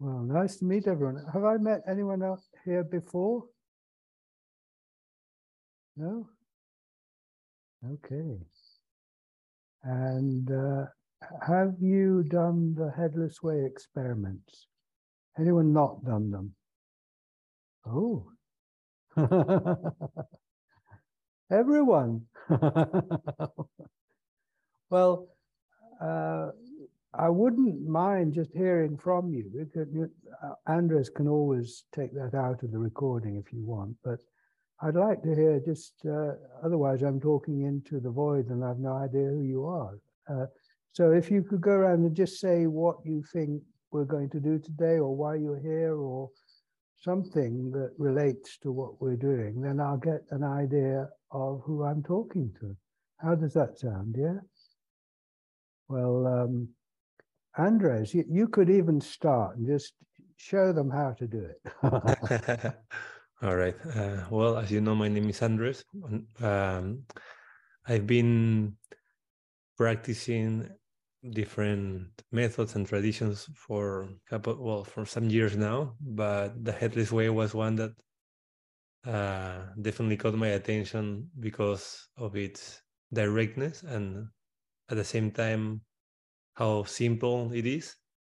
Well, nice to meet everyone. Have I met anyone else here before? No? Okay. And have you done the Headless Way experiments? Anyone not done them? Oh. Everyone. Well, I wouldn't mind just hearing from you. Andres can always take that out of the recording if you want, but I'd like to hear just, otherwise I'm talking into the void and I've no idea who you are. So if you could go around and just say what you think we're going to do today or why you're here or something that relates to what we're doing, then I'll get an idea of who I'm talking to. How does that sound, yeah? Well, Andres, you could even start and just show them how to do it. All right. Well, as you know, my name is Andres. I've been practicing different methods and traditions for some years now, but the Headless Way was one that definitely caught my attention because of its directness and at the same time how simple it is,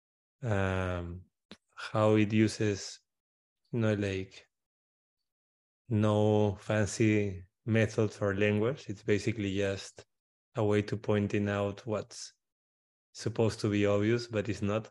how it uses like no fancy methods or language. It's basically just a way to pointing out what's supposed to be obvious but it's not,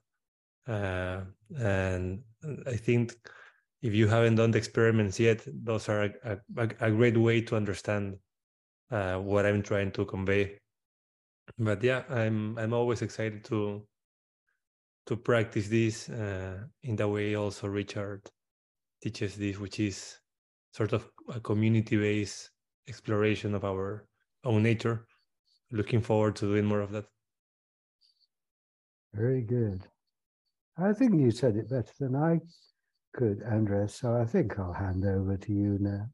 and I think if you haven't done the experiments yet, those are a great way to understand what I'm trying to convey. But yeah, I'm always excited to practice this in the way also Richard teaches this, which is sort of a community-based exploration of our own nature. Looking forward to doing more of that. Very good. I think you said it better than I could, Andres, so I think I'll hand over to you now.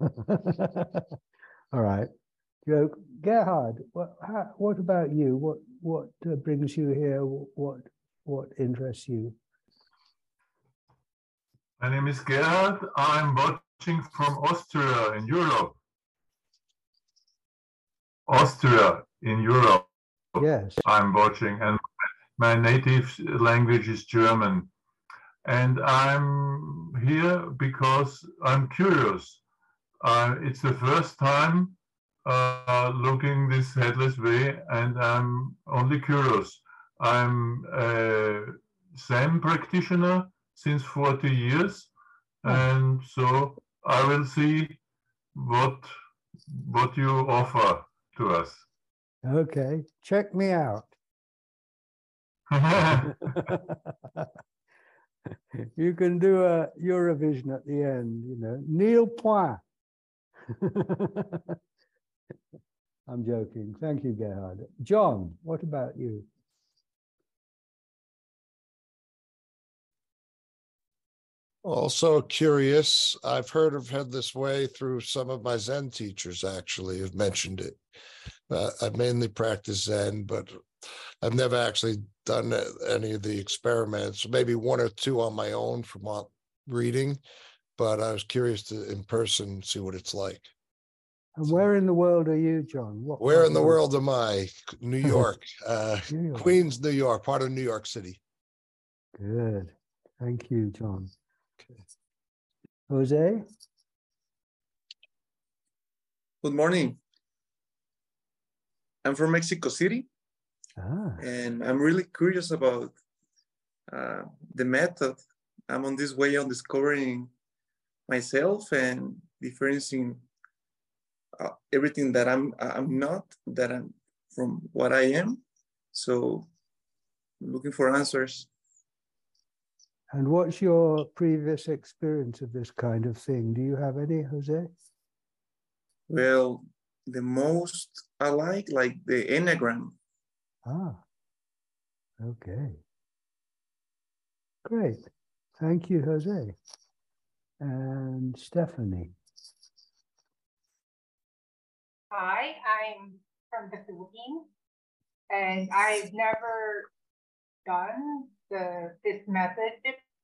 All right. Gerhard, what about you? What brings you here? What interests you? My name is Gerhard. I'm watching from Austria in Europe. Austria in Europe. Yes. I'm watching, and my native language is German. And I'm here because I'm curious. It's the first time looking this Headless Way, and I'm only curious. I'm a Zen practitioner since 40 years, and so I will see what you offer to us. Okay, check me out. You can do a Eurovision at the end, Neil Point. I'm joking. Thank you, Gerhard. John, what about you? Also curious. I've heard of Headless Way through some of my Zen teachers, actually, have mentioned it. I mainly practice Zen, but I've never actually done any of the experiments, maybe one or two on my own from reading, but I was curious to, in person, see what it's like. And where in the world are you, John? Where in the world am I? New York, New York. Queens, New York, part of New York City. Good. Thank you, John. Okay. Jose? Good morning. I'm from Mexico City, and I'm really curious about the method. I'm on this way on discovering myself and differencing everything that I'm not, that I'm from what I am. So I'm looking for answers. And what's your previous experience of this kind of thing? Do you have any, Jose? Well, the most I like the Enneagram. Okay. Great. Thank you, Jose. And Stephanie. Hi, I'm from the Philippines, and I've never done this method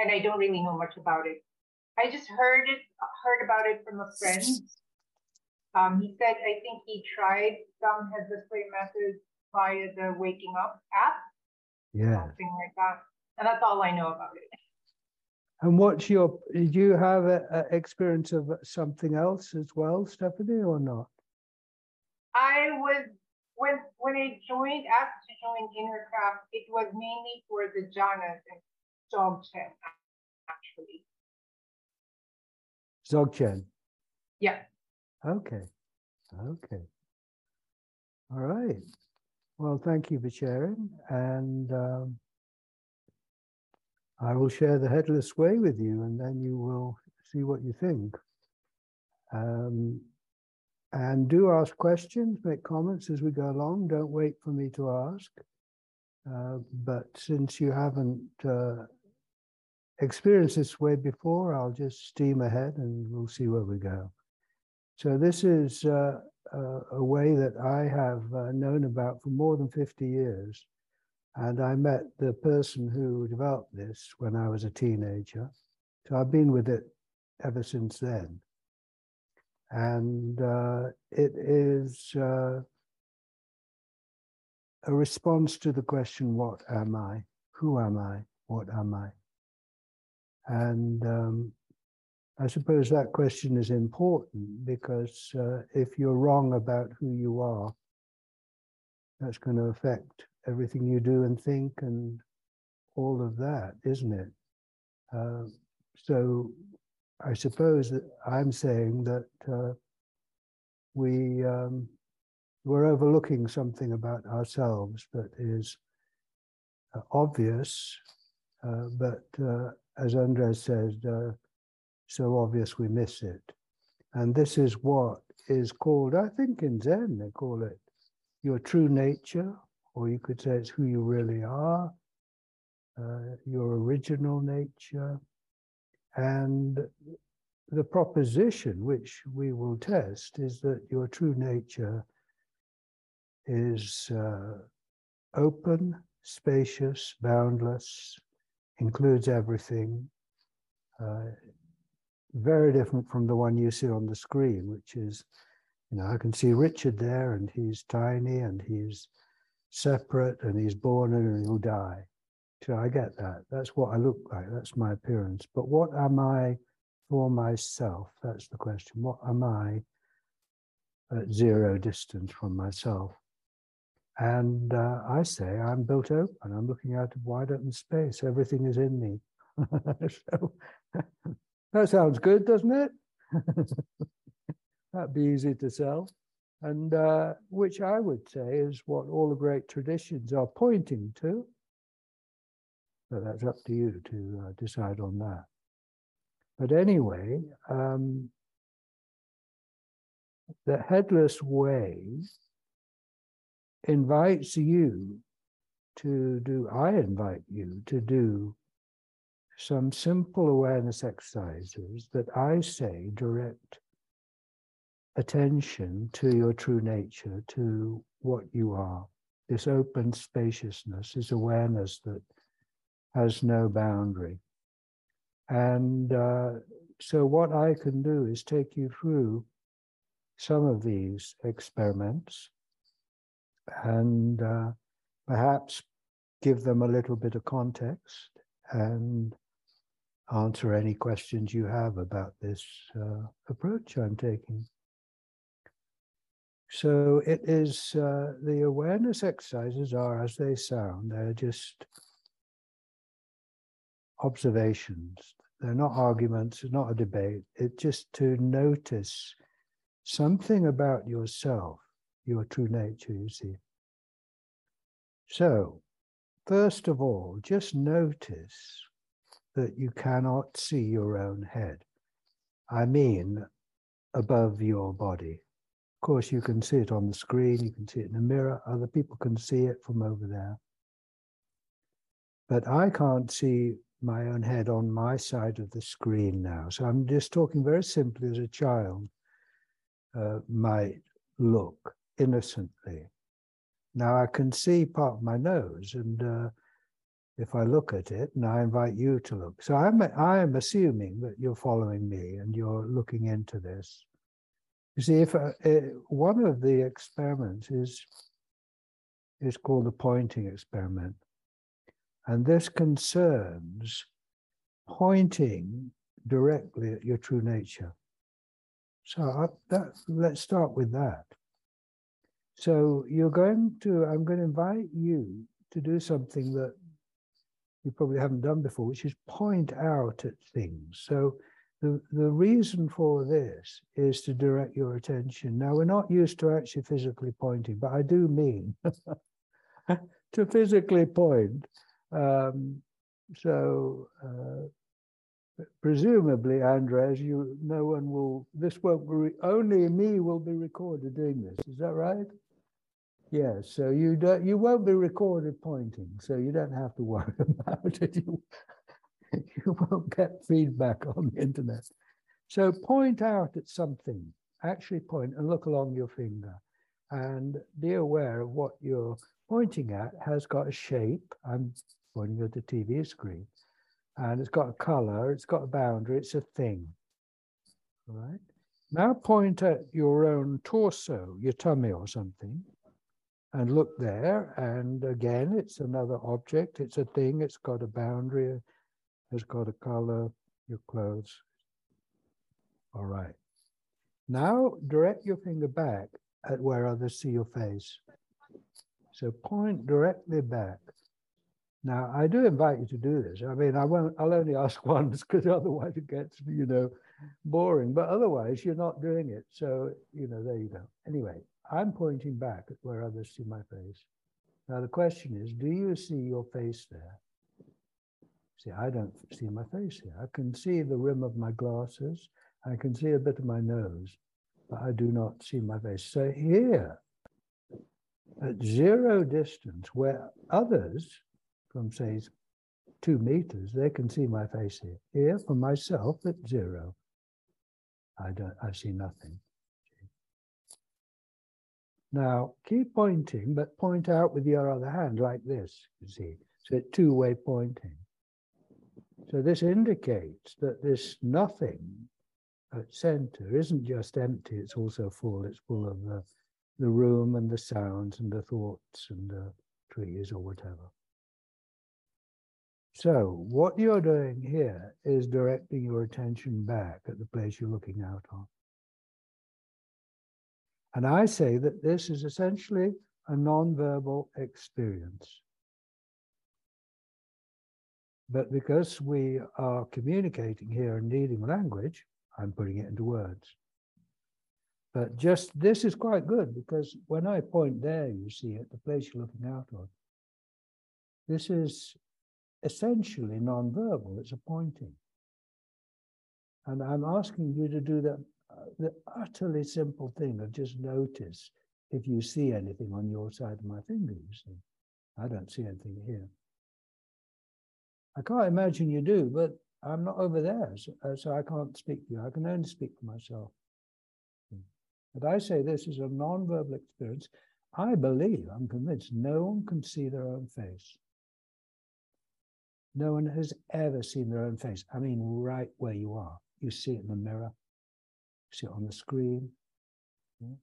and I don't really know much about it. I just heard about it from a friend. He said, I think he tried some headless way methods via the Waking Up app. Yeah. Something like that. And that's all I know about it. And did you have an experience of something else as well, Stephanie, or not? I was, when I asked to join Innercraft, it was mainly for the jhanas and Dzogchen, actually. Dzogchen? Yeah. Okay. Okay. All right. Well, thank you for sharing. And I will share the headless way with you, and then you will see what you think. And do ask questions, make comments as we go along. Don't wait for me to ask. But since you haven't experienced this way before, I'll just steam ahead and we'll see where we go. So this is a way that I have known about for more than 50 years. And I met the person who developed this when I was a teenager. So I've been with it ever since then. And it is a response to the question, what am I? Who am I? What am I? And I suppose that question is important because if you're wrong about who you are, that's going to affect everything you do and think and all of that, isn't it? So I suppose that I'm saying that we're overlooking something about ourselves that is obvious, but as Andres said, so obvious we miss it. And this is what is called, I think in Zen, they call it your true nature, or you could say it's who you really are, your original nature. And the proposition, which we will test, is that your true nature is open, spacious, boundless, includes everything, very different from the one you see on the screen, which is, I can see Richard there, and he's tiny, and he's separate, and he's born and he'll die. So I get that. That's what I look like. That's my appearance. But what am I for myself? That's the question. What am I at zero distance from myself? And I say I'm built open. I'm looking out of wide open space. Everything is in me. So that sounds good, doesn't it? That'd be easy to sell. And which I would say is what all the great traditions are pointing to. So that's up to you to decide on that. But anyway, the headless way invites you to do, I invite you to do some simple awareness exercises that I say direct attention to your true nature, to what you are. This open spaciousness, this awareness that has no boundary. And so what I can do is take you through some of these experiments and perhaps give them a little bit of context and answer any questions you have about this approach I'm taking. So it is, the awareness exercises are as they sound. They're just observations. They're not arguments, it's not a debate. It's just to notice something about yourself, your true nature, you see. So, first of all, just notice that you cannot see your own head. I mean, above your body. Of course, you can see it on the screen, you can see it in the mirror, other people can see it from over there. But I can't see my own head on my side of the screen now. So I'm just talking very simply as a child might look innocently. Now I can see part of my nose, and if I look at it, and I invite you to look. So I am assuming that you're following me and you're looking into this. You see, if one of the experiments is called the pointing experiment, and this concerns pointing directly at your true nature. So let's start with that. So I'm going to invite you to do something that you probably haven't done before, which is point out at things. So the reason for this is to direct your attention. Now, we're not used to actually physically pointing, but I do mean to physically point. Presumably, Andres, no one will. This won't be. Only me will be recorded doing this. Is that right? Yes. So you won't be recorded pointing, so you don't have to worry about it. You won't get feedback on the internet. So point out at something. Actually point and look along your finger, and be aware of what you're pointing at has got a shape. I'm pointing at the TV screen. And it's got a color, it's got a boundary, it's a thing. All right. Now point at your own torso, your tummy or something, and look there. And again, it's another object, it's a thing, it's got a boundary, it's got a color, your clothes. All right. Now direct your finger back at where others see your face. So point directly back. Now, I do invite you to do this. I mean, I'll only ask once because otherwise it gets, boring. But otherwise, you're not doing it. So, there you go. Anyway, I'm pointing back at where others see my face. Now, the question is, do you see your face there? See, I don't see my face here. I can see the rim of my glasses. I can see a bit of my nose, but I do not see my face. So here, at zero distance, where others, from say 2 meters, they can see my face here. Here, for myself, at zero, I see nothing. Now, keep pointing, but point out with your other hand like this, you see. So it's two-way pointing. So this indicates that this nothing at center isn't just empty, it's also full. It's full of the room and the sounds and the thoughts and the trees or whatever. So what you're doing here is directing your attention back at the place you're looking out on. And I say that this is essentially a non-verbal experience. But because we are communicating here and needing language, I'm putting it into words. But just this is quite good because when I point there, you see, at the place you're looking out on, this is essentially non-verbal, it's a pointing. And I'm asking you to do the utterly simple thing of just notice if you see anything on your side of my finger, you see. I don't see anything here. I can't imagine you do, but I'm not over there, so I can't speak to you. I can only speak for myself. But I say this is a non-verbal experience. I believe, I'm convinced, no one can see their own face. No one has ever seen their own face. I mean, right where you are. You see it in the mirror. You see it on the screen. Yeah.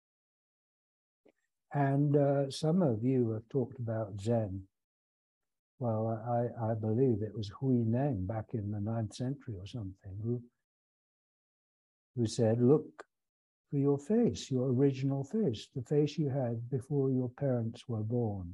And some of you have talked about Zen. Well, I believe it was Hui Neng back in the 9th century or something who said, look for your face, your original face, the face you had before your parents were born.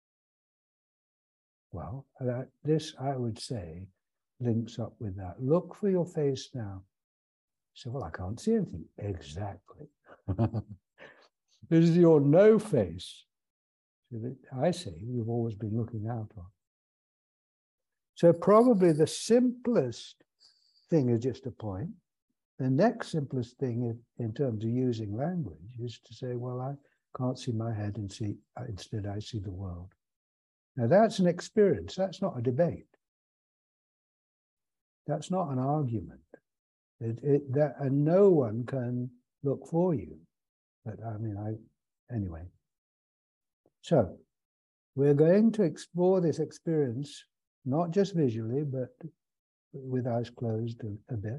Well, this, I would say, links up with that. Look for your face now. So, well, I can't see anything. Exactly. This is your no face. So I say you've always been looking out on. So probably the simplest thing is just a point. The next simplest thing in terms of using language is to say, well, I can't see my head and see, instead I see the world. Now that's an experience, that's not a debate. That's not an argument. And no one can look for you. But I mean, anyway. So we're going to explore this experience not just visually, but with eyes closed a bit.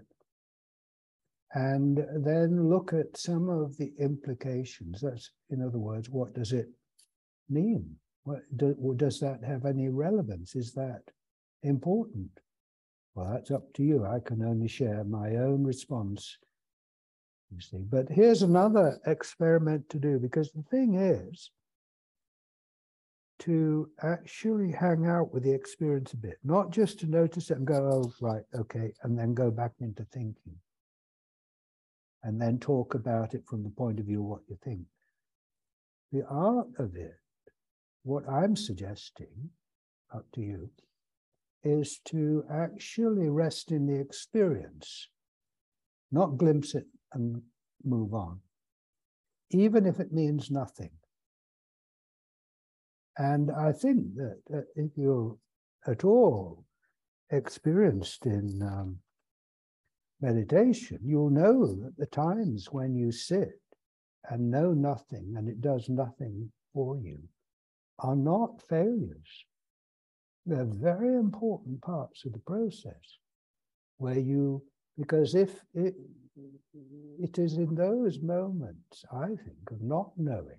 And then look at some of the implications. That's, in other words, what does it mean? Does that have any relevance? Is that important? Well, that's up to you. I can only share my own response, you see. But here's another experiment to do, because the thing is to actually hang out with the experience a bit, not just to notice it and go, oh, right, okay, and then go back into thinking. And then talk about it from the point of view of what you think. The art of it, what I'm suggesting, up to you, is to actually rest in the experience, not glimpse it and move on, even if it means nothing. And I think that if you're at all experienced in meditation, you'll know that the times when you sit and know nothing and it does nothing for you are not failures. They're very important parts of the process where you, because if it is in those moments, I think, of not knowing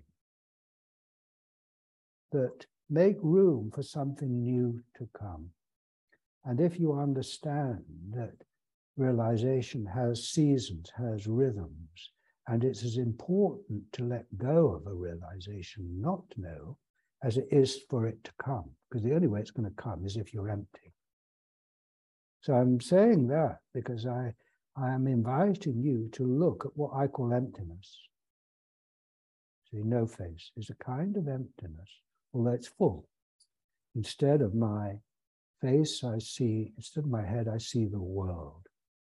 that make room for something new to come. And if you understand that realization has seasons, has rhythms, and it's as important to let go of a realization, not to know, as it is for it to come, because the only way it's going to come is if you're empty. So I'm saying that because I am inviting you to look at what I call emptiness. See, no face is a kind of emptiness, although it's full. Instead of my face, I see, instead of my head, I see the world.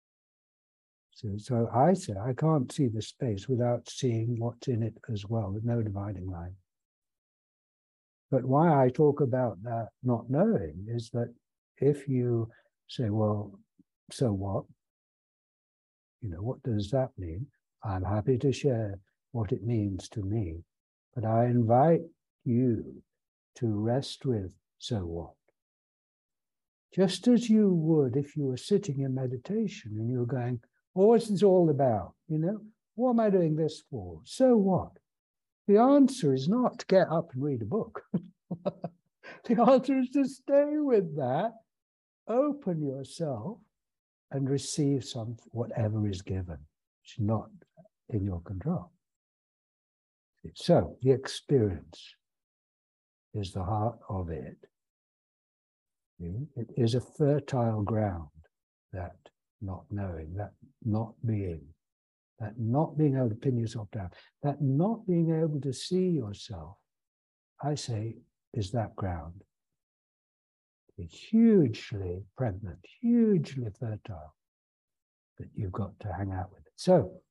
So I say I can't see the space without seeing what's in it as well, with no dividing line. But why I talk about that not knowing is that if you say, well, so what? You know, what does that mean? I'm happy to share what it means to me, but I invite you to rest with, so what? Just as you would if you were sitting in meditation and you were going, well, what's this all about? You know, what am I doing this for? So what? The answer is not to get up and read a book. The answer is to stay with that, open yourself, and receive whatever is given. It's not in your control. So the experience is the heart of it. It is a fertile ground, that not knowing, that not being able to pin yourself down, that not being able to see yourself, I say, is that ground. It's hugely pregnant, hugely fertile, but you've got to hang out with it. So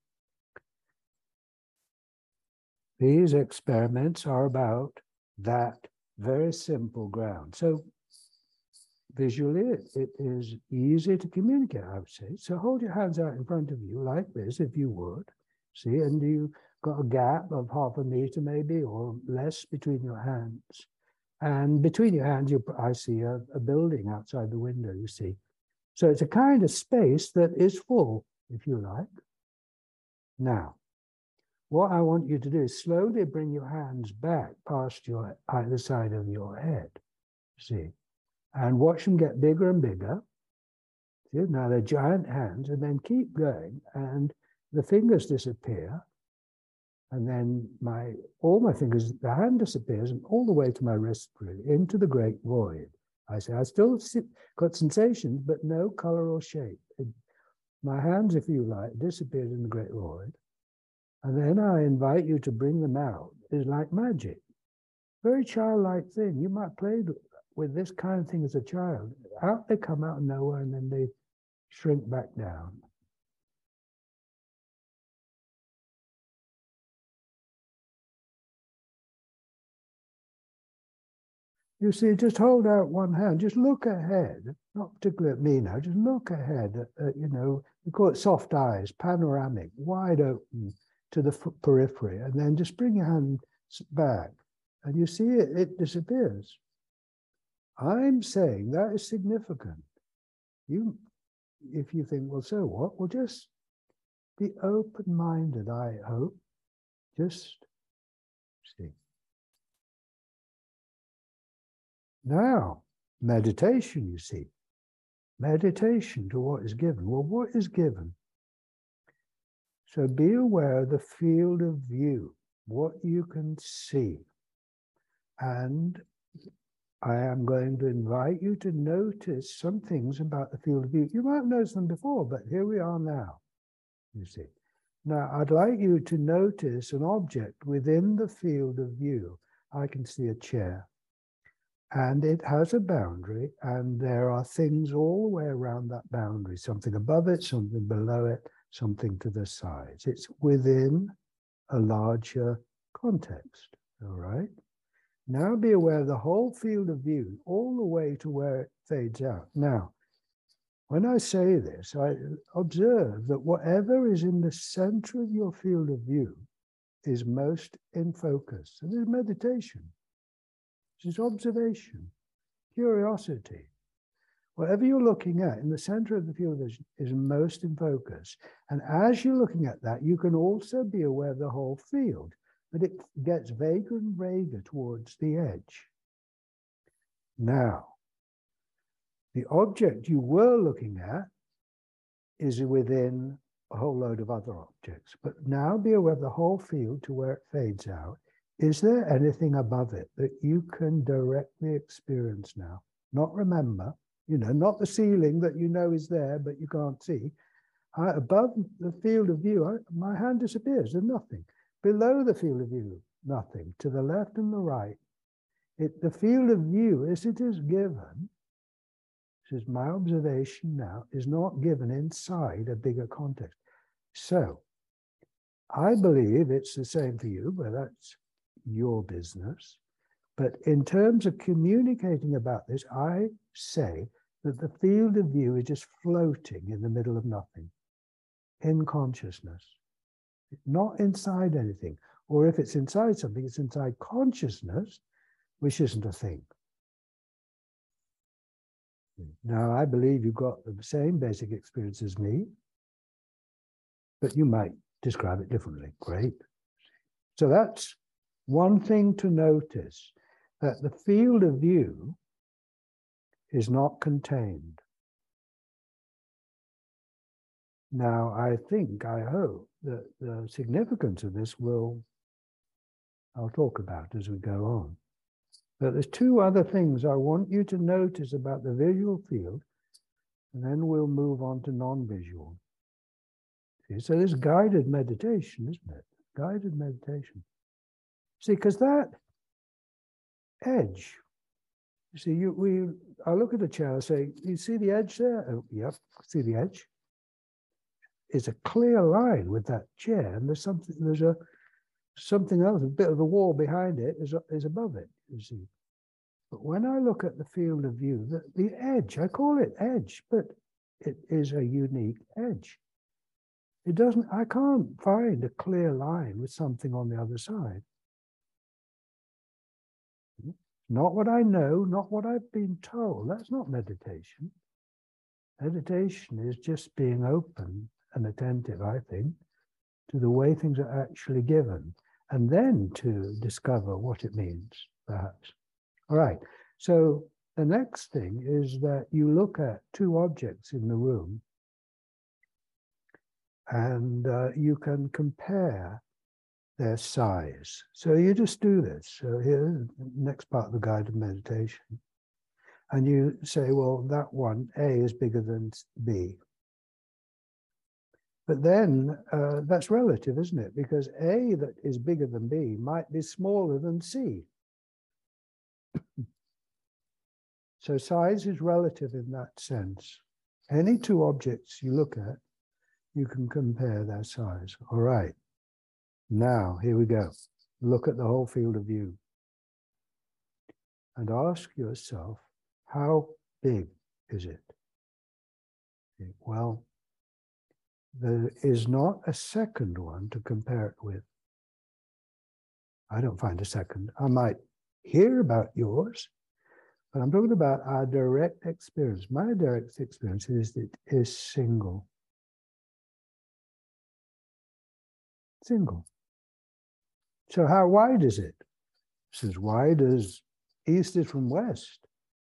these experiments are about that very simple ground. So visually, it is easy to communicate, I would say. So hold your hands out in front of you like this, if you would. See, and you've got a gap of 0.5 meter maybe, or less between your hands. And between your hands, I see a building outside the window, you see. So it's a kind of space that is full, if you like. Now, what I want you to do is slowly bring your hands back past either side of your head, see, and watch them get bigger and bigger. See, now they're giant hands, and then keep going, and the fingers disappear, and then all my fingers, the hand disappears, and all the way to my wrist, really, into the great void. I say, I still got sensations, but no color or shape. My hands, if you like, disappeared in the great void. And then I invite you to bring them out. It's like magic. Very childlike thing. You might play with this kind of thing as a child. Out they come out of nowhere, and then they shrink back down. You see, just hold out one hand, just look ahead, not particularly at me now, just look ahead at, you know, we call it soft eyes, panoramic, wide open to the periphery, and then just bring your hand back, and you see it disappears. I'm saying that is significant. If you think, well, so what? Well, just be open-minded, I hope. Just see. Now, meditation, you see. Meditation to what is given. Well, what is given? So be aware of the field of view, what you can see. And I am going to invite you to notice some things about the field of view. You might have noticed them before, but here we are now, you see. Now, I'd like you to notice an object within the field of view. I can see a chair, and it has a boundary, and there are things all the way around that boundary, something above it, something below it, something to the sides. It's within a larger context, all right? Now be aware of the whole field of view, all the way to where it fades out. Now, when I say this, I observe that whatever is in the center of your field of view is most in focus. And this is meditation. This is observation, curiosity. Whatever you're looking at in the center of the field of vision is most in focus. And as you're looking at that, you can also be aware of the whole field. But it gets vaguer and vaguer towards the edge. Now, the object you were looking at is within a whole load of other objects. But now be aware of the whole field to where it fades out. Is there anything above it that you can directly experience now? Not remember, not the ceiling that you know is there, but you can't see. Above the field of view, my hand disappears, there's nothing. Below the field of view, nothing. To the left and the right, the field of view, as it is given, this is my observation now, is not given inside a bigger context. So, I believe it's the same for you, but that's your business. But in terms of communicating about this, I say that the field of view is just floating in the middle of nothing, in consciousness. Not inside anything. Or if it's inside something, it's inside consciousness, which isn't a thing. Now, I believe you've got the same basic experience as me, but you might describe it differently. Great. So that's one thing to notice, that the field of view is not contained. Now, I hope that the significance of this I'll talk about as we go on. But there's two other things I want you to notice about the visual field, and then we'll move on to non-visual. See, so this guided meditation, isn't it? Guided meditation. See, because that edge, you see, I look at the chair and say, you see the edge there? Oh, yep, see the edge? It's a clear line with that chair, and there's something else, a bit of the wall behind it is above it, you see. But when I look at the field of view, the edge, I call it edge, but it is a unique edge. I can't find a clear line with something on the other side. Not what I know, not what I've been told. That's not meditation. Meditation is just being open and attentive, I think, to the way things are actually given, and then to discover what it means, perhaps. All right, so the next thing is that you look at two objects in the room, and you can compare their size. So you just do this. So here's the next part of the guided meditation. And you say, well, that one, A, is bigger than B. But then that's relative, isn't it? Because A that is bigger than B might be smaller than C. So size is relative in that sense. Any two objects you look at, you can compare their size. All right. Now, here we go. Look at the whole field of view. And ask yourself, how big is it? Well, there is not a second one to compare it with. I don't find a second. I might hear about yours, But I'm talking about our direct experience. My direct experience is that it is single. Single. So how wide is it? It's as wide as east is from west.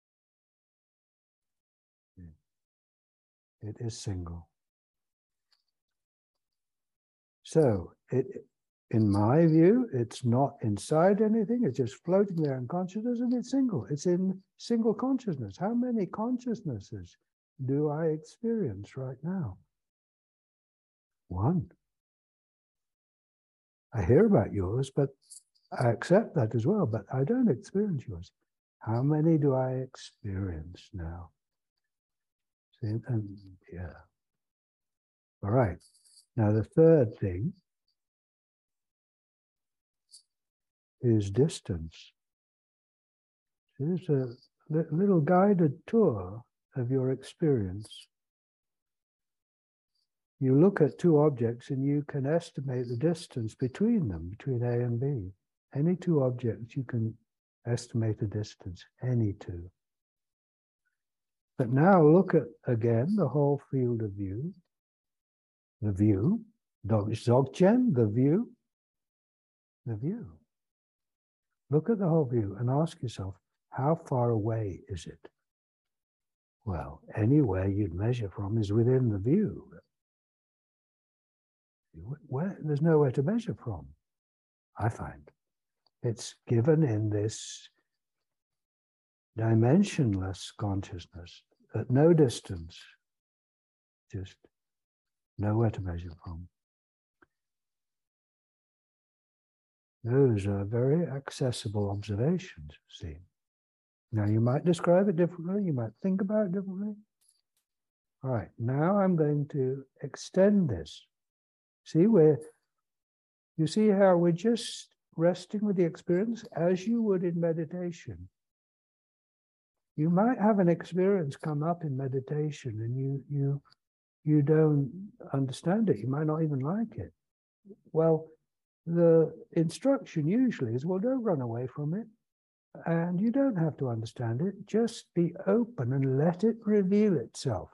It is single. So in my view, it's not inside anything. It's just floating there in consciousness, and it's single. It's in single consciousness. How many consciousnesses do I experience right now? One. I hear about yours, but I accept that as well, but I don't experience yours. How many do I experience now? See, and yeah. All right. Now the third thing is distance. There's a little guided tour of your experience. You look at two objects and you can estimate the distance between them, between A and B. Any two objects, you can estimate a distance, any two. But now look at, again, the whole field of view. The view, Dzogchen, the view. The view. Look at the whole view and ask yourself, how far away is it? Well, anywhere you'd measure from is within the view. There's nowhere to measure from, I find. It's given in this dimensionless consciousness at no distance, just nowhere to measure from. Those are very accessible observations, see. Now you might describe it differently, you might think about it differently. All right, now I'm going to extend this. See where, you see how we're just resting with the experience as you would in meditation. You might have an experience come up in meditation and you don't understand it. You might not even like it. Well, the instruction usually is, well, don't run away from it. And you don't have to understand it. Just be open and let it reveal itself.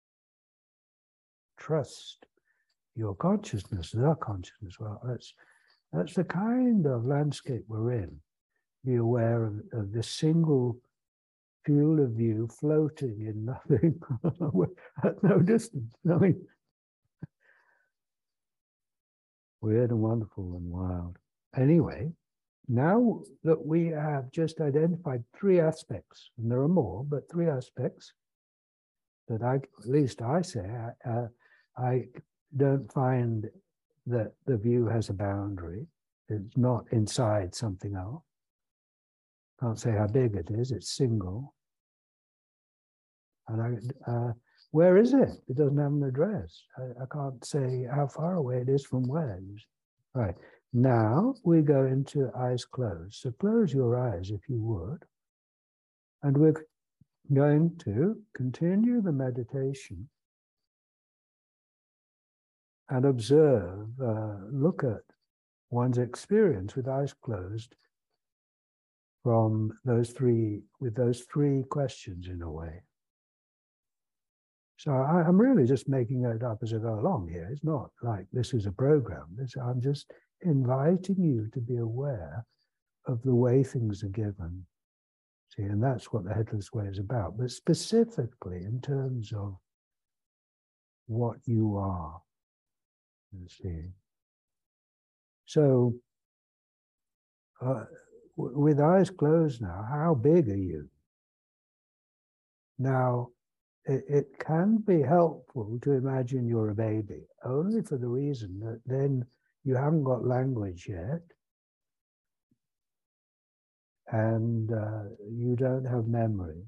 Trust your consciousness, the consciousness. Well, that's the kind of landscape we're in. Be aware of this single field of view floating in nothing at no distance. I mean, weird and wonderful and wild. Anyway, now that we have just identified three aspects, and there are more, but three aspects that at least I say, I don't find that the view has a boundary. It's not inside something else. Can't say how big it is. It's single. And where is it? It doesn't have an address. I can't say how far away it is from where. Right. Now we go into eyes closed. So close your eyes if you would. And we're going to continue the meditation and observe, look at one's experience with eyes closed from those three questions in a way. So I'm really just making it up as I go along here. It's not like this is a program. I'm just inviting you to be aware of the way things are given. See, and that's what the Headless Way is about, but specifically in terms of what you are. You see. So, with eyes closed now, how big are you? Now, it can be helpful to imagine you're a baby, only for the reason that then you haven't got language yet, and you don't have memory,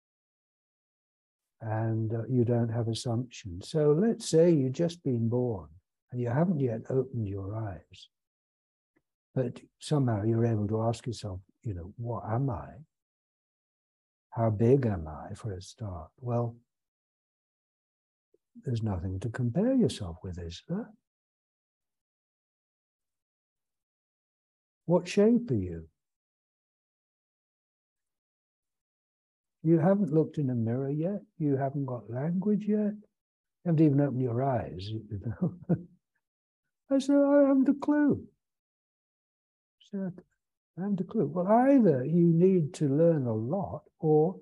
and you don't have assumption. So let's say you've just been born, and you haven't yet opened your eyes, but somehow you're able to ask yourself, what am I? How big am I for a start? Well, there's nothing to compare yourself with, is there? What shape are you? You haven't looked in a mirror yet. You haven't got language yet. You haven't even opened your eyes. I said, I haven't a clue. I said, I haven't a clue. Well, either you need to learn a lot, or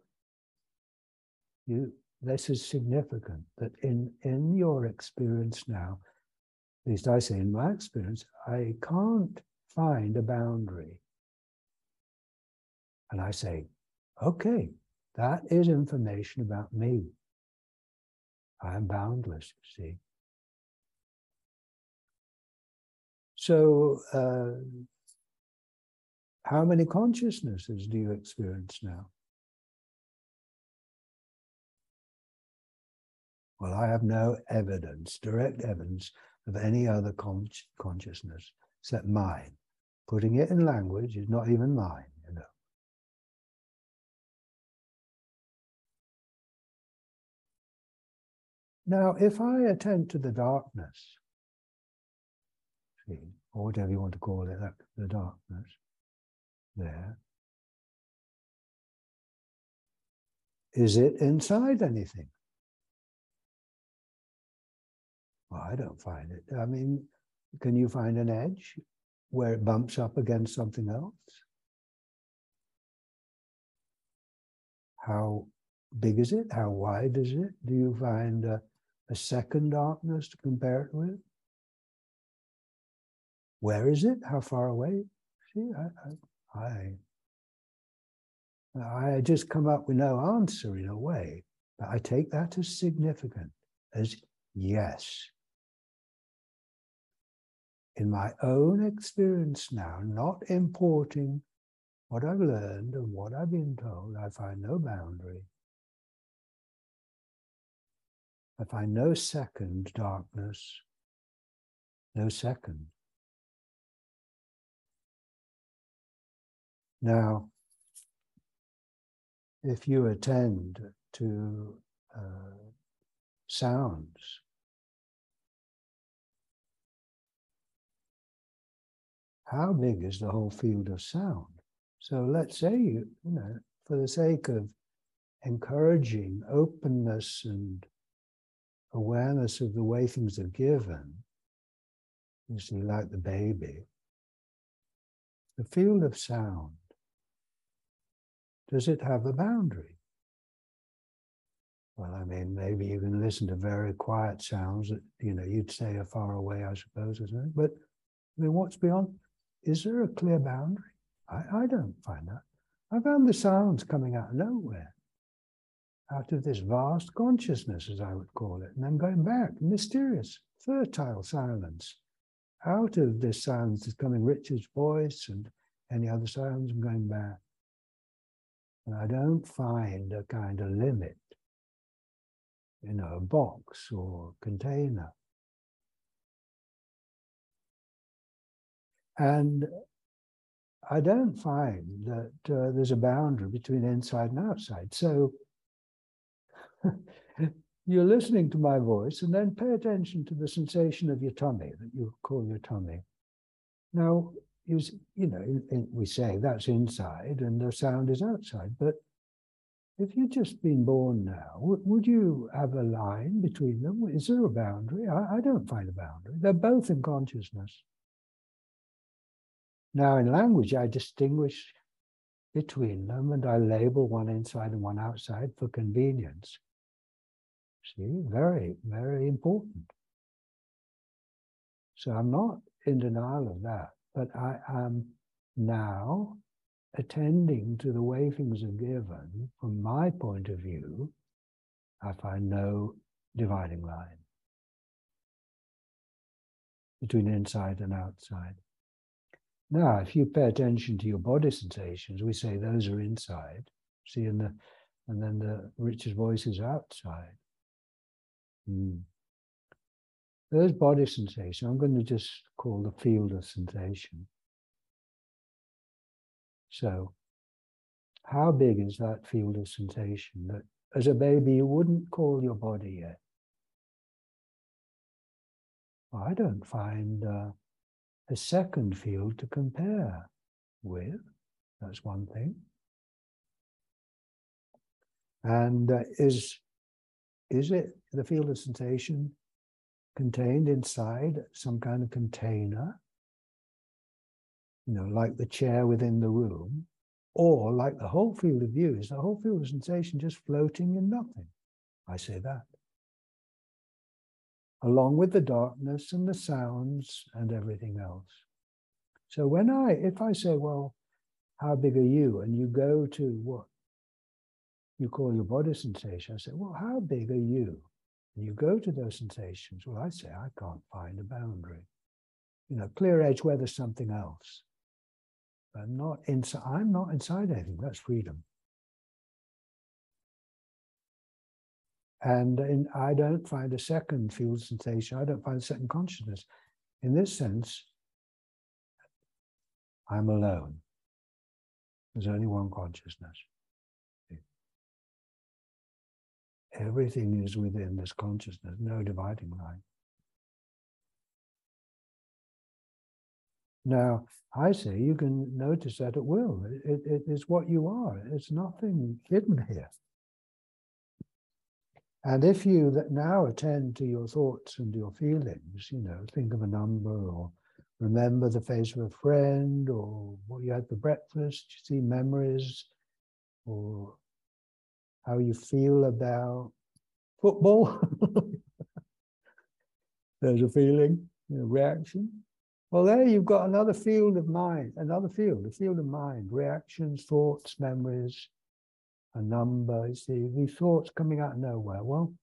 this is significant, that in your experience now, at least I say in my experience, I can't find a boundary. And I say, okay, that is information about me. I am boundless, you see. So, how many consciousnesses do you experience now? Well, I have no evidence, direct evidence of any other consciousness except mine. Putting it in language is not even mine, you know. Now, if I attend to the darkness, see, or whatever you want to call it, the darkness there, is it inside anything? Well, I don't find it. I mean, can you find an edge where it bumps up against something else? How big is it? How wide is it? Do you find a second darkness to compare it with? Where is it? How far away? See, I just come up with no answer in a way, but I take that as significant, as yes. In my own experience now, not importing what I've learned and what I've been told, I find no boundary. I find no second darkness, no second. Now, if you attend to sounds, how big is the whole field of sound? So let's say, you know, for the sake of encouraging openness and awareness of the way things are given, you see, like the baby, the field of sound, does it have a boundary? Well, I mean, maybe you can listen to very quiet sounds that, you know, you'd say are far away, I suppose, isn't it? But I mean, what's beyond? Is there a clear boundary? I don't find that. I found the sounds coming out of nowhere, out of this vast consciousness, as I would call it, and then going back, mysterious, fertile silence. Out of this silence is coming Richard's voice and any other sounds and going back. And I don't find a kind of limit, you know, a box or container. And I don't find that there's a boundary between inside and outside. So you're listening to my voice and then pay attention to the sensation of your tummy that you call your tummy. Now, you know, we say that's inside and the sound is outside, but if you've just been born now, would you have a line between them? Is there a boundary? I don't find a boundary. They're both in consciousness. Now, in language, I distinguish between them and I label one inside and one outside for convenience. See, very, very important. So I'm not in denial of that, but I am now attending to the way things are given. From my point of view, I find no dividing line between inside and outside. Now, if you pay attention to your body sensations, we say those are inside. See, and then the Richard's voice is outside. Those body sensations, I'm going to just call the field of sensation. So, how big is that field of sensation that as a baby you wouldn't call your body yet? Well, I don't find a second field to compare with. That's one thing. And is it the field of sensation contained inside some kind of container, like the chair within the room, or like the whole field of view, is the whole field of sensation just floating in nothing? I say that. Along with the darkness and the sounds and everything else. So if I say, well, how big are you? And you go to what you call your body sensation, I say, well, how big are you? And you go to those sensations. Well, I say, I can't find a boundary. Clear edge where there's something else. I'm not inside anything. That's freedom. And I don't find a second field sensation. I don't find a second consciousness. In this sense, I'm alone. There's only one consciousness. Everything is within this consciousness, no dividing line. Now, I say you can notice that at will. It is what you are. It's nothing hidden here. And if you now attend to your thoughts and your feelings, think of a number, or remember the face of a friend, or what you had for breakfast, you see memories, or how you feel about football. There's a feeling, reaction. Well, there you've got another field of mind, a field of mind, reactions, thoughts, memories, a number. You see, these thoughts coming out of nowhere. Well,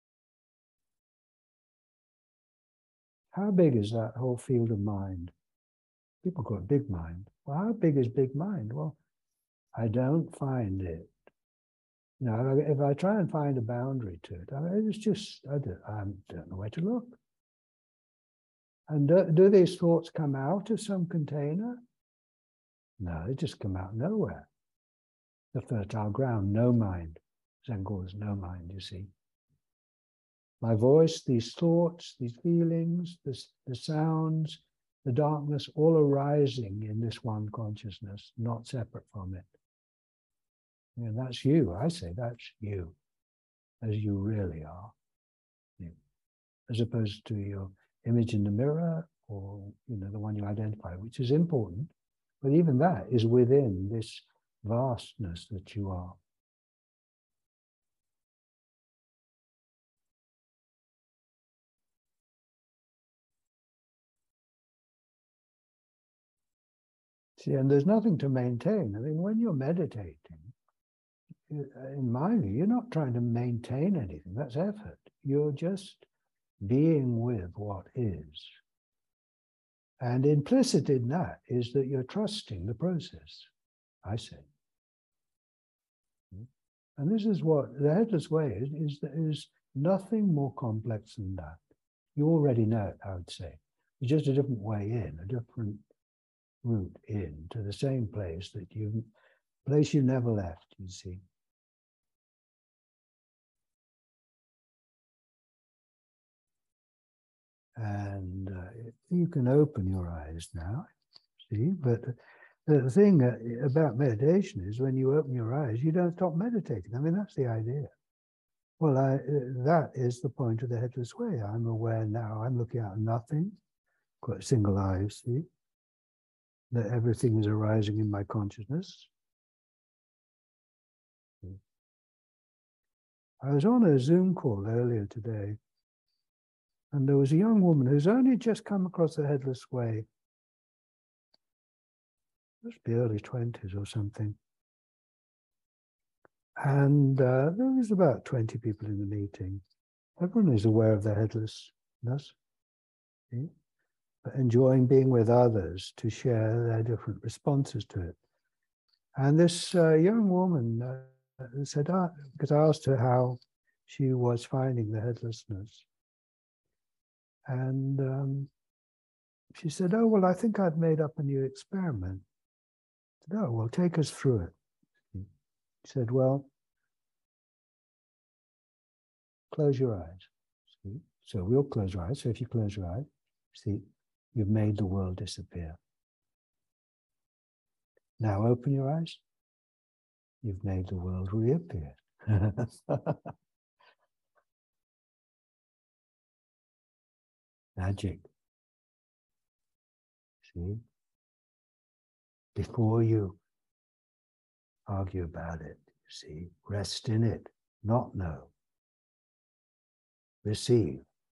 how big is that whole field of mind? People call it big mind. Well, how big is big mind? Well, I don't find it. If I try and find a boundary to it, it's just, I don't know where to look. And do these thoughts come out of some container? No, they just come out of nowhere. The fertile ground, no mind. Zen calls no mind, you see. My voice, these thoughts, these feelings, the sounds, the darkness, all arising in this one consciousness, not separate from it. And that's you. I say that's you, as you really are. As opposed to your image in the mirror, or the one you identify, which is important, but even that is within this vastness that you are. See, and there's nothing to maintain. I mean, when you're meditating, in my view, you're not trying to maintain anything. That's effort. You're just being with what is. And implicit in that is that you're trusting the process, I say. And this is what the Headless Way is nothing more complex than that. You already know it, I would say. It's just a different way in, a different route in to the same place place you never left, you see. And you can open your eyes now, see, but the thing about meditation is when you open your eyes, you don't stop meditating. I mean, that's the idea. Well, that is the point of the Headless Way. I'm aware now, I'm looking at nothing, quite single eye, see, that everything is arising in my consciousness. I was on a Zoom call earlier today, and there was a young woman who's only just come across the Headless Way. Must be early 20s or something. And there was about 20 people in the meeting. Everyone is aware of their headlessness, see? But enjoying being with others to share their different responses to it. And this young woman said, because I asked her how she was finding the headlessness. And she said, oh, well, I think I've made up a new experiment. I said, oh, well, take us through it. She said, well, close your eyes. See? So we'll close our eyes. So if you close your eyes, see, you've made the world disappear. Now open your eyes. You've made the world reappear. Magic. See? Before you argue about it, you see, rest in it, not know. Receive.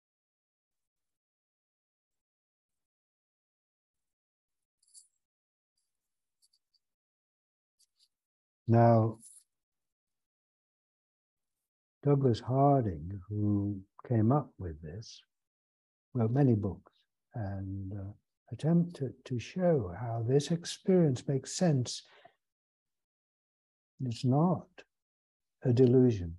Now, Douglas Harding, who came up with this, wrote many books and attempted to show how this experience makes sense. It's not a delusion.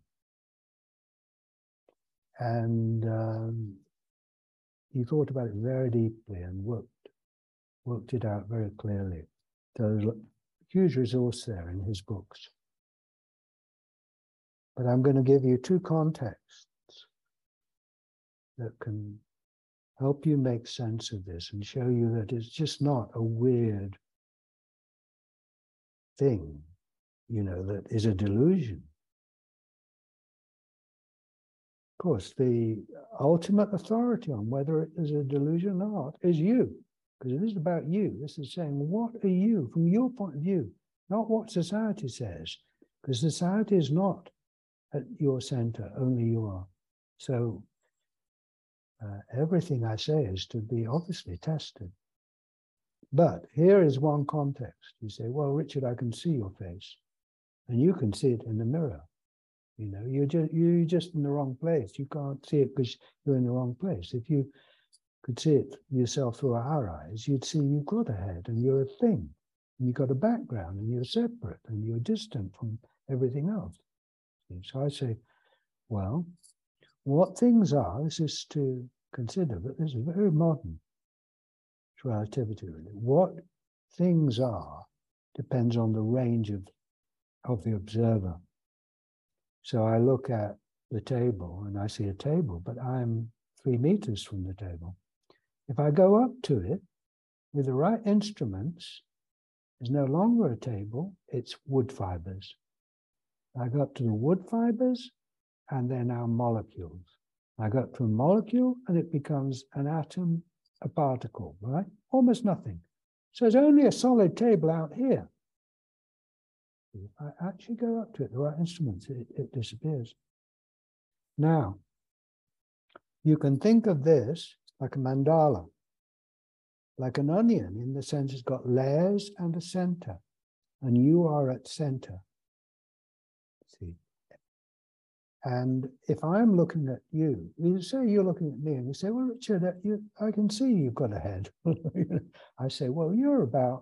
And he thought about it very deeply and worked it out very clearly. There's a huge resource there in his books. But I'm going to give you two contexts that can help you make sense of this and show you that it's just not a weird thing, you know, that is a delusion. Of course, the ultimate authority on whether it is a delusion or not is you, because it is about you. This is saying, what are you from your point of view, not what society says, because society is not at your center, only you are. So everything I say is to be obviously tested. But here is one context. You say, well, Richard, I can see your face, and you can see it in the mirror. You know, you're just in the wrong place. You can't see it because you're in the wrong place. If you could see it yourself through our eyes, you'd see you've got a head and you're a thing, and you've got a background and you're separate and you're distant from everything else. So I say, well, what things are, this is to consider, but this is very modern relativity, really. What things are depends on the range of the observer. So I look at the table and I see a table, but I'm 3 meters from the table. If I go up to it with the right instruments, it's no longer a table, it's wood fibers. I go up to the wood fibers and they're now molecules. I go up to a molecule and it becomes an atom, a particle, right? Almost nothing. So it's only a solid table out here. If I actually go up to it, the right instruments, it disappears. Now, you can think of this like a mandala, like an onion, in the sense it's got layers and a center, and you are at center. See? And if I'm looking at you, you say you're looking at me, and you say, well, Richard, I can see you've got a head. I say, well, you're about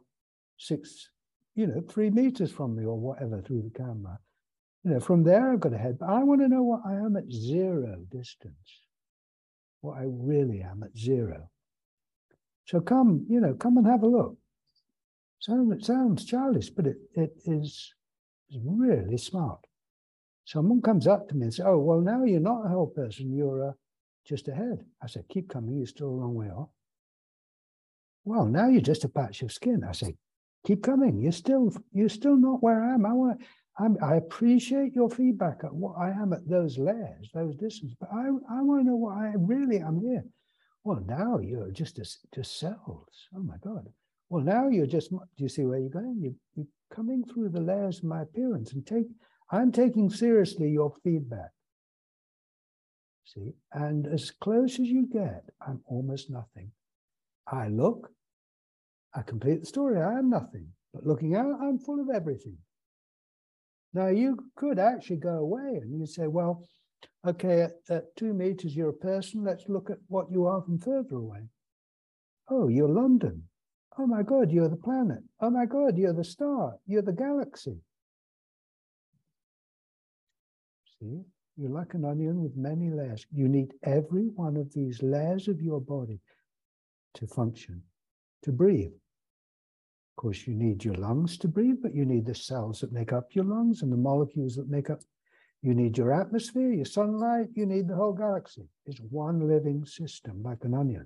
3 meters from me or whatever through the camera. From there I've got a head, but I want to know what I am at zero distance, what I really am at zero. So come and have a look. It sounds childish, but it is really smart. Someone comes up to me and says, oh, well, now you're not a whole person, you're just a head. I said, keep coming, you're still a long way off. Well, now you're just a patch of skin. I say, keep coming, you're still not where I am. I appreciate your feedback at what I am at those layers, those distances, but I want to know what I really am here. Well, now you're just cells. Oh my God. Well, now you're just, do you see where you're going? You're coming through the layers of my appearance and I'm taking seriously your feedback. See, and as close as you get, I'm almost nothing. I look, I complete the story, I am nothing. But looking out, I'm full of everything. Now, you could actually go away and you say, well, okay, at 2 meters, you're a person. Let's look at what you are from further away. Oh, you're London. Oh my God, you're the planet. Oh my God, you're the star. You're the galaxy. See, you're like an onion with many layers. You need every one of these layers of your body to function, to breathe. Of course, you need your lungs to breathe, but you need the cells that make up your lungs and the molecules that make up. You need your atmosphere, your sunlight, you need the whole galaxy. It's one living system, like an onion.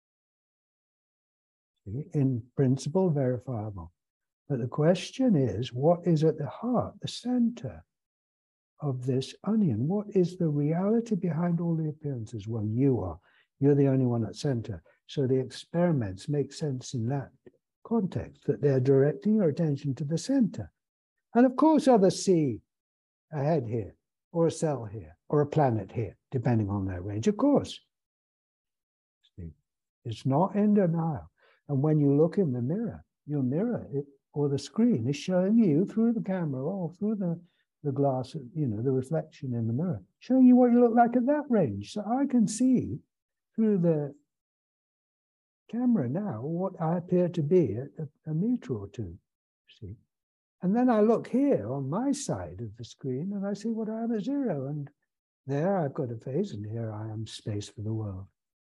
See? In principle, verifiable. But the question is, what is at the heart, the center of this onion. What is the reality behind all the appearances? Well, you are. You're the only one at center. So the experiments make sense in that context, that they're directing your attention to the center. And of course, others see a head here, or a cell here, or a planet here, depending on their range. Of course. See, it's not in denial. And when you look in the mirror, your mirror or the screen is showing you through the camera or through the glass, you know, the reflection in the mirror, showing you what you look like at that range. So I can see through the camera now what I appear to be at a meter or two, see. And then I look here on my side of the screen and I see what I am at zero. And there I've got a face, and here I am, space for the world.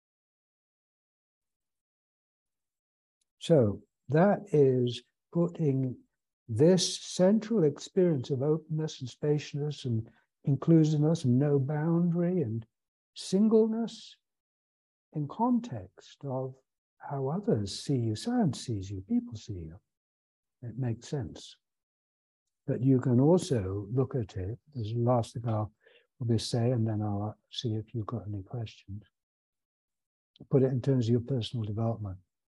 So that is putting this central experience of openness and spaciousness and inclusiveness and no boundary and singleness in context of how others see you. Science sees you, people see you. It makes sense. But you can also look at it, as the last thing I'll probably say, and then I'll see if you've got any questions. Put it in terms of your personal development.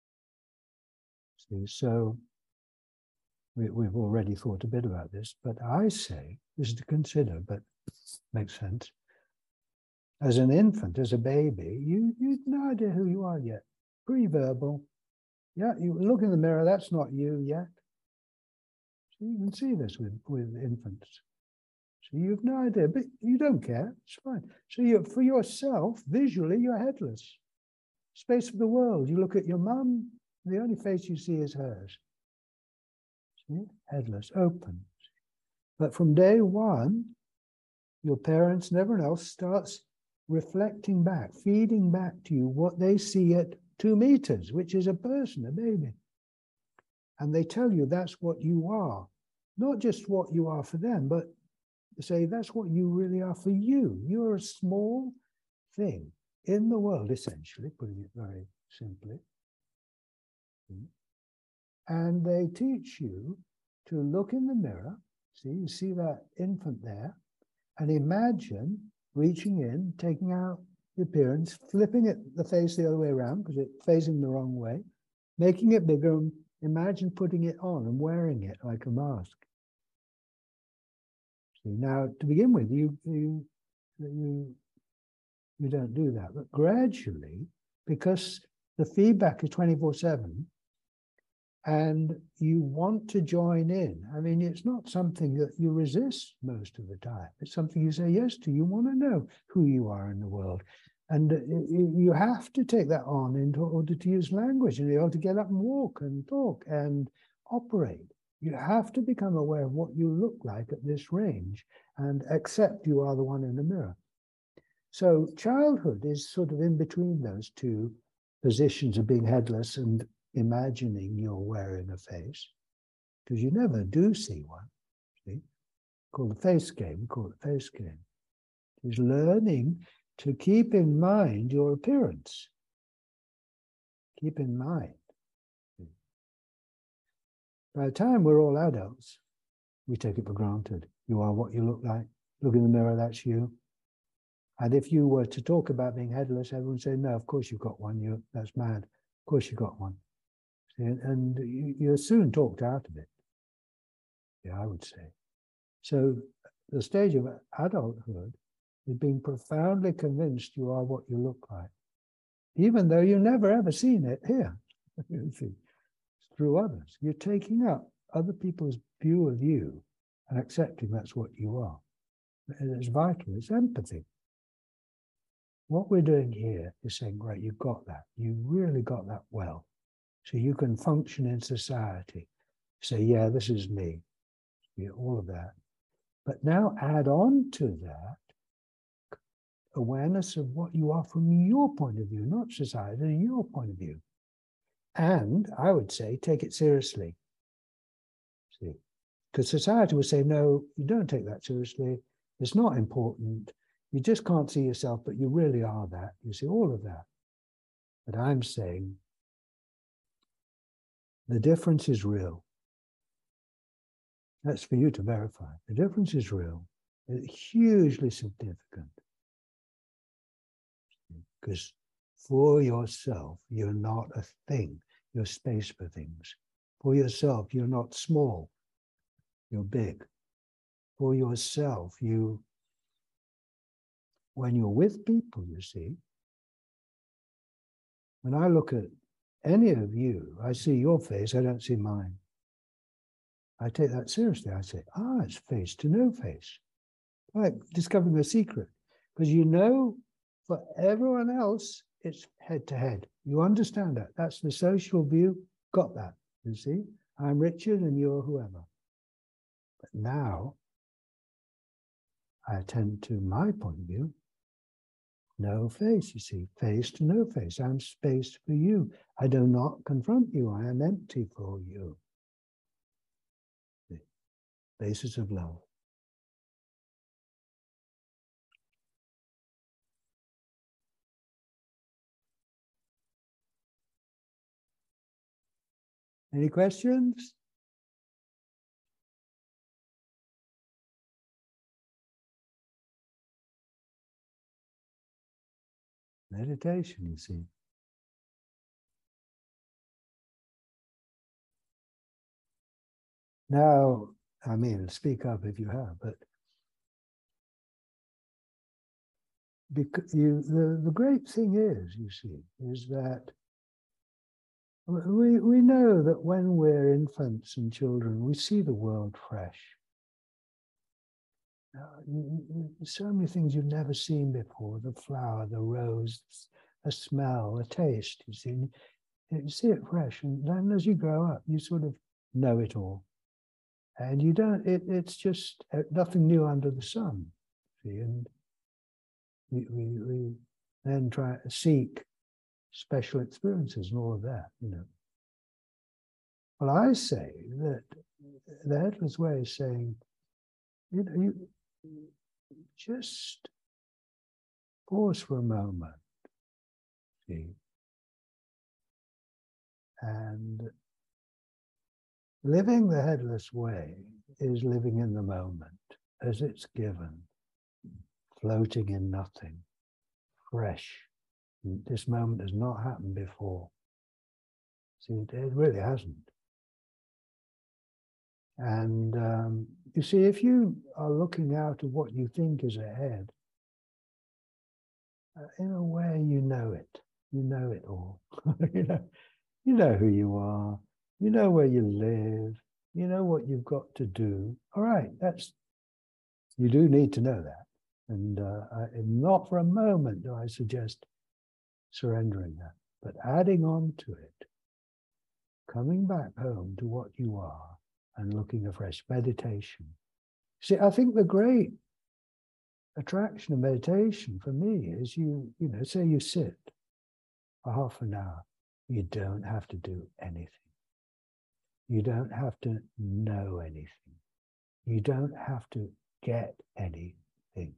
See, so we've already thought a bit about this, but I say, this is to consider, but makes sense. As an infant, as a baby, you've no idea who you are yet. Pre-verbal. Yeah, you look in the mirror, that's not you yet. So you can see this with infants. So you've no idea, but you don't care, it's fine. So for yourself, visually, you're headless. Space for the world. You look at your mum, the only face you see is hers. See? Headless, open. But from day one, your parents and everyone else starts reflecting back, feeding back to you what they see at 2 meters, which is a person, a baby. And they tell you that's what you are. Not just what you are for them, but say that's what you really are for you. You're a small thing in the world, essentially, putting it very simply. And they teach you to look in the mirror. See, you see that infant there, and imagine reaching in, taking out the appearance, flipping it, the face the other way around because it's facing the wrong way, making it bigger, and imagine putting it on and wearing it like a mask. See, now, to begin with, you don't do that, but gradually, because the feedback is 24/7, and you want to join in. I mean, it's not something that you resist most of the time. It's something you say yes to. You want to know who you are in the world. And you have to take that on in order to use language and be able to get up and walk and talk and operate. You have to become aware of what you look like at this range and accept you are the one in the mirror. So childhood is sort of in between those two positions of being headless and imagining you're wearing a face, because you never do see one. See? Call the face game, call it face game. It's learning to keep in mind your appearance. Keep in mind. By the time we're all adults, we take it for granted. You are what you look like. Look in the mirror, that's you. And if you were to talk about being headless, everyone would say, no, of course you've got one. That's mad. Of course you got one. And you're soon talked out of it. Yeah, I would say. So the stage of adulthood is being profoundly convinced you are what you look like, even though you've never ever seen it here. You see, through others. You're taking up other people's view of you and accepting that's what you are. And it's vital. It's empathy. What we're doing here is saying, right, you got that. You really got that well. So you can function in society. Say, yeah, this is me. Yeah, all of that. But now add on to that awareness of what you are from your point of view, not society, your point of view. And I would say, take it seriously. See, because society would say, no, you don't take that seriously. It's not important. You just can't see yourself, but you really are that. You see all of that. But I'm saying, the difference is real. That's for you to verify. The difference is real. hugely significant. Because for yourself, you're not a thing. You're space for things. For yourself, you're not small. You're big. For yourself, when you're with people, you see, when I look at any of you, I see your face, I don't see mine. I take that seriously. I say, it's face to no face. Like discovering a secret. Because you know, for everyone else, it's head to head. You understand that. That's the social view. Got that, you see? I'm Richard and you're whoever. But now, I attend to my point of view. No face, you see, face to no face. I'm space for you. I do not confront you. I am empty for you. The basis of love. Any questions? Meditation, you see. Now, I mean, speak up if you have, but because the great thing is, you see, is that we know that when we're infants and children, we see the world fresh. So many things you've never seen before, the flower, the rose, a smell, a taste, you see it fresh. And then as you grow up, you sort of know it all. And you don't, it's just nothing new under the sun. See? And we then try to seek special experiences and all of that, you know. Well, I say that the Headless Way is saying, you know, you just pause for a moment, see, and living the Headless Way is living in the moment as it's given, floating in nothing, fresh. This moment has not happened before. See, it really hasn't. And you see, if you are looking out of what you think is ahead, in a way, you know it. You know it all. You know who you are. You know where you live. You know what you've got to do. All right, you do need to know that. And not for a moment do I suggest surrendering that, but adding on to it, coming back home to what you are and looking afresh, meditation. See, I think the great attraction of meditation for me is you know, say you sit for half an hour, you don't have to do anything. You don't have to know anything. You don't have to get anything.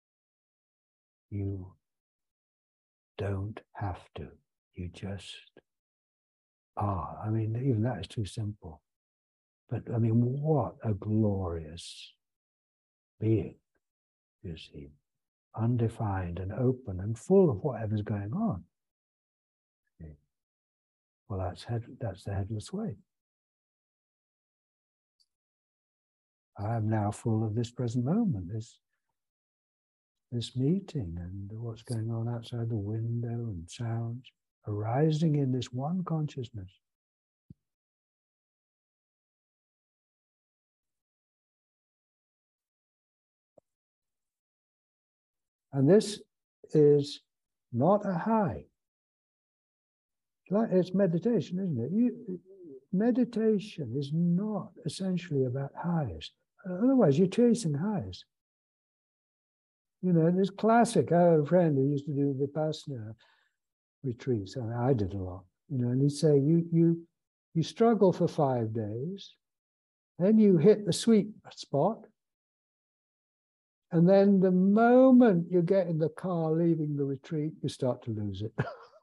You don't have to. You just are. I mean, even that is too simple. But I mean, what a glorious being, you see, undefined and open and full of whatever's going on. Okay. Well, that's the Headless Way. I am now full of this present moment, this meeting and what's going on outside the window and sounds arising in this one consciousness. And this is not a high. It's meditation, isn't it? Meditation is not essentially about highs. Otherwise, you're chasing highs. You know, it's classic. I have a friend who used to do Vipassana retreats. I did a lot. You know, and he'd say, you struggle for 5 days, then you hit the sweet spot, and then the moment you get in the car leaving the retreat, you start to lose it.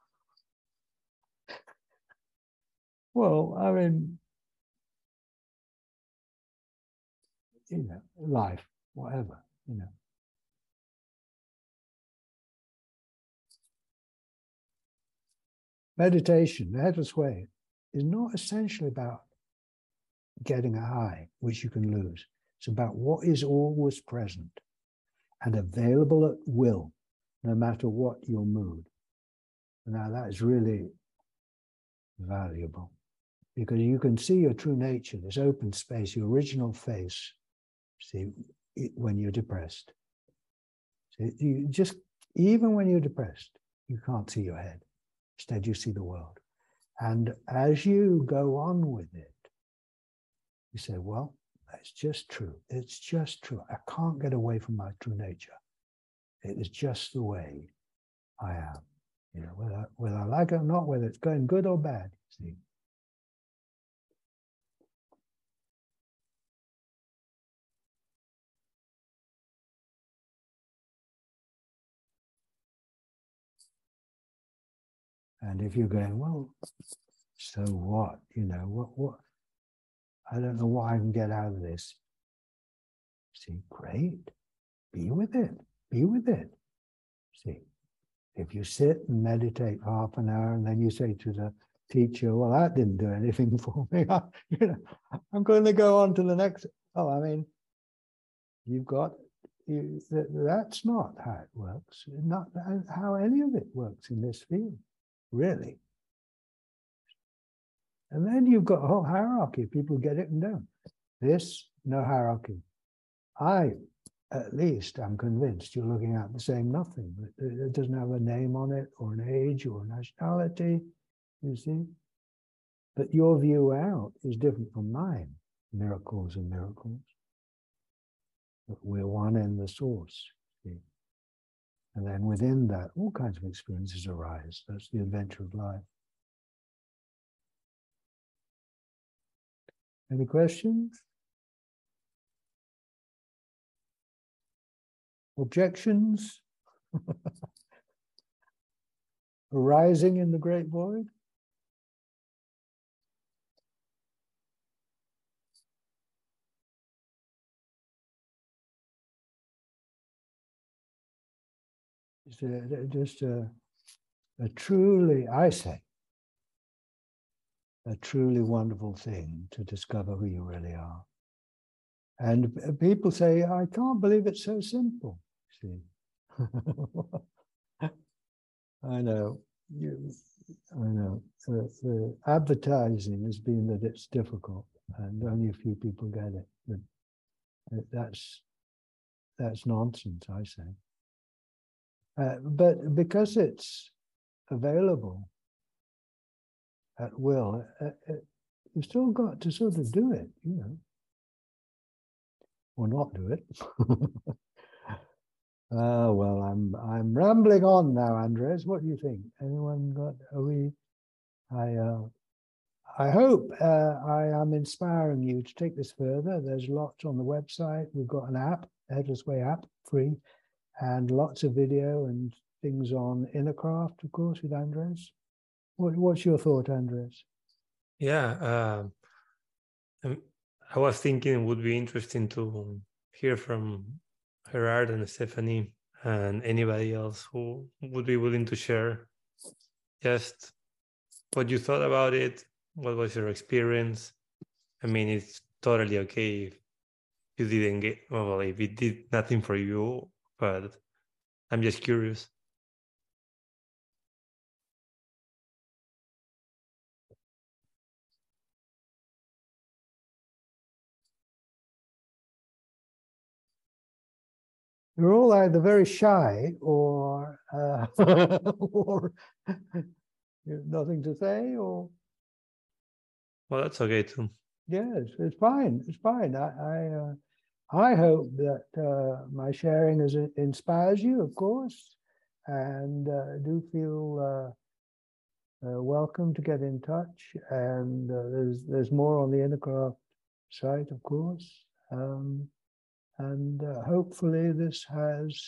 Well, I mean, you know, life, whatever. you know. Meditation, the headless way, is not essentially about getting a high, which you can lose. It's about what is always present and available at will, no matter what your mood. Now that is really valuable because you can see your true nature, this open space, your original face, see, when you're depressed. So you just, even when you're depressed, you can't see your head. Instead, you see the world. And as you go on with it, you say, well, it's just true. It's just true. I can't get away from my true nature. It is just the way I am. You know, whether I like it or not, whether it's going good or bad, see. And if you're going, well, so what? You know, what? I don't know what I can get out of this. See, great. Be with it. Be with it. See, if you sit and meditate for half an hour and then you say to the teacher, well, that didn't do anything for me. You know, I'm going to go on to the next. Oh, I mean, that's not how it works. Not how any of it works in this field, really. And then you've got a whole hierarchy. People get it and don't. This, no hierarchy. At least, I'm convinced you're looking at the same nothing. It doesn't have a name on it, or an age, or a nationality, you see. But your view out is different from mine. Miracles and miracles. But we're one in the source. See? And then within that, all kinds of experiences arise. That's the adventure of life. Any questions? Objections? Arising in the great void? It's just a truly, I say, a truly wonderful thing to discover who you really are. And people say, I can't believe it's so simple. See, I know. I know. The advertising has been that it's difficult, and only a few people get it. But that's nonsense, I say. But because it's available at will, you've still got to sort of do it, you know, or not do it. Well, I'm rambling on now, Andres. What do you think? Anyone got? I hope I am inspiring you to take this further. There's lots on the website. We've got an app, Headless Way app, free, and lots of video and things on Innercraft, of course, with Andres. What's your thought, Andres? Yeah, I was thinking it would be interesting to hear from Gerard and Stephanie and anybody else who would be willing to share just what you thought about it. What was your experience? I mean, it's totally okay if you didn't get, well, if it did nothing for you, but I'm just curious. You're all either very shy or or you have nothing to say, or Well, that's okay too. yes, it's fine. It's fine. I hope that my sharing inspires you, of course, and do feel welcome to get in touch. And there's more on the Innercraft site, of course. And hopefully this has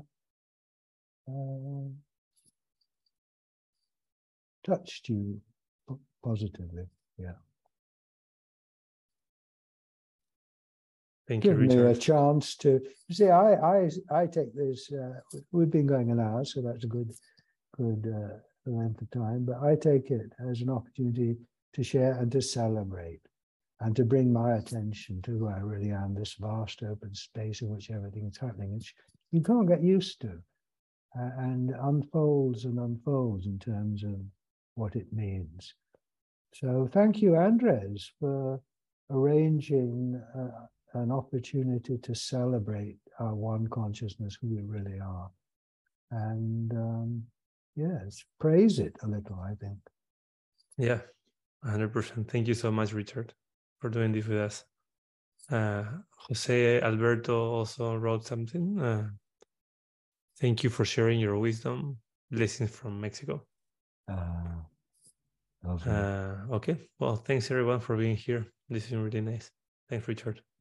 touched you positively. Yeah. Thank you, Give me a Richard. chance to see. I take this. We've been going an hour, so that's a good length of time. But I take it as an opportunity to share and to celebrate, and to bring my attention to who I really am. This vast open space in which everything is happening, which you can't get used to, and unfolds and unfolds in terms of what it means. So thank you, Andres, for arranging an opportunity to celebrate our one consciousness, who we really are. And yes, praise it a little, I think. Yeah, 100%. Thank you so much, Richard, for doing this with us. Jose Alberto also wrote something. Thank you for sharing your wisdom. Blessings from Mexico. Okay. Well, thanks everyone for being here. This is really nice. Thanks, Richard.